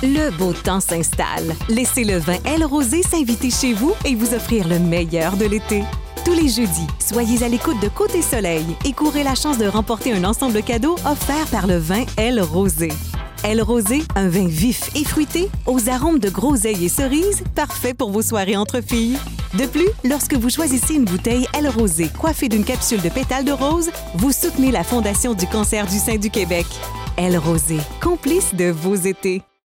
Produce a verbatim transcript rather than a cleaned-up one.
Le beau temps s'installe. Laissez le vin Elle Rosée s'inviter chez vous et vous offrir le meilleur de l'été. Tous les jeudis, soyez à l'écoute de Côté Soleil et courez la chance de remporter un ensemble cadeau offert par le vin Elle Rosée. Elle Rosée, un vin vif et fruité, aux arômes de groseille et cerises, parfait pour vos soirées entre filles. De plus, lorsque vous choisissez une bouteille Elle Rosée coiffée d'une capsule de pétales de rose, vous soutenez la Fondation du cancer du sein du Québec. Elle Rosée, complice de vos étés.